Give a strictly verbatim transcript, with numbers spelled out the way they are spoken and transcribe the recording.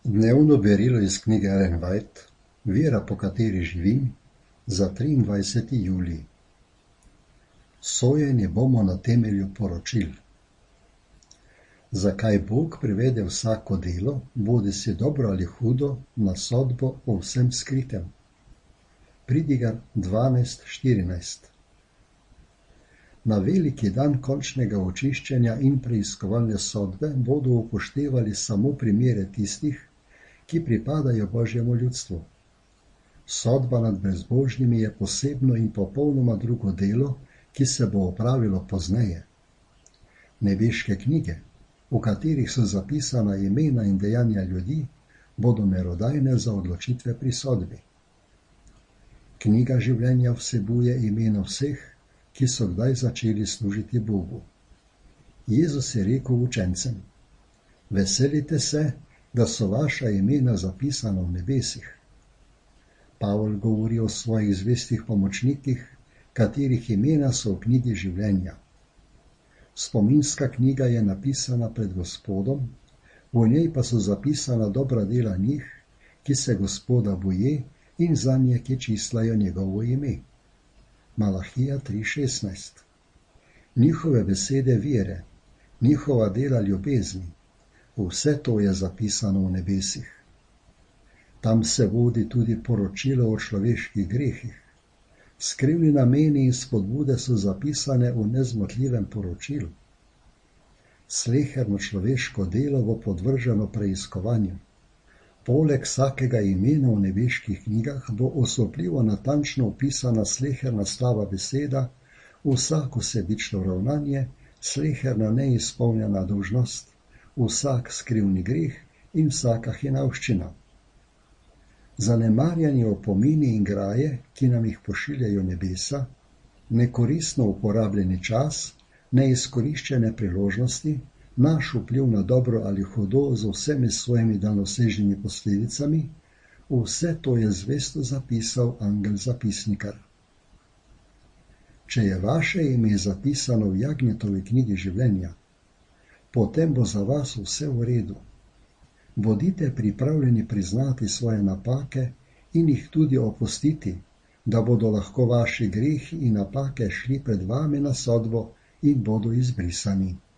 Dnevno berilo iz knjige Ellen White, Vera, po kateri živim, za triindvajseti julij. Sojenje bomo na temelju poročil. Zakaj Bog privede vsako delo, bodisi dobro ali hudo, na sodbo o vsem skritem? Pridigar dvanajst štirinajst. Na veliki dan končnega očiščenja in preiskovalne sodbe bodo upoštevali samo primere tistih, ki pripadajo Božjemu ljudstvu. Sodba nad brezbožnimi je posebno in popolnoma drugo delo, ki se bo opravilo pozneje. Nebeške knjige, v katerih so zapisana imena in dejanja ljudi, bodo merodajne za odločitve pri sodbi. Knjiga življenja vsebuje imena vseh, ki so kdaj začeli služiti Bogu. Jezus je rekel učencem: Veselite se, da so vaša imena zapisana v nebesih. Pavel govori o svojih zvestih pomočnikih, katerih imena so v knjigi življenja. Spominska knjiga je napisana pred Gospodom, v njej pa so zapisana dobra dela njih, ki se Gospoda boje in zanje, ki čislajo njegovo ime. Malahija tri šestnajst. Njihove besede vere, njihova dela ljubezni, vse to je zapisano v nebesih. Tam se vodi tudi poročilo o človeških grehih. Skrivni nameni in spodbude so zapisane v nezmotljivem poročilu. Sleherno človeško delo bo podvrženo preiskovanju. Poleg vsakega imena v nebeških knjigah bo osupljivo natančno opisana sleherna slaba beseda, vsako sebično ravnanje, sleherna neizpolnjena dolžnost, vsak skrivni greh in vsaka hinavščina. Zanemarjani opomini in graje, ki nam jih pošiljajo nebesa, nekoristno uporabljeni čas, neizkoriščene priložnosti, naš vpliv na dobro ali hudo z vsemi svojimi daljnosežnimi posledicami, vse to je zvesto zapisal angel zapisnikar. Če je vaše ime zapisano v Jagnjetovi knjigi življenja, potem bo za vas vse v redu. Bodite pripravljeni priznati svoje napake in jih tudi opustiti, da bodo lahko vaši grehi in napake šli pred vami na sodbo in bodo izbrisani.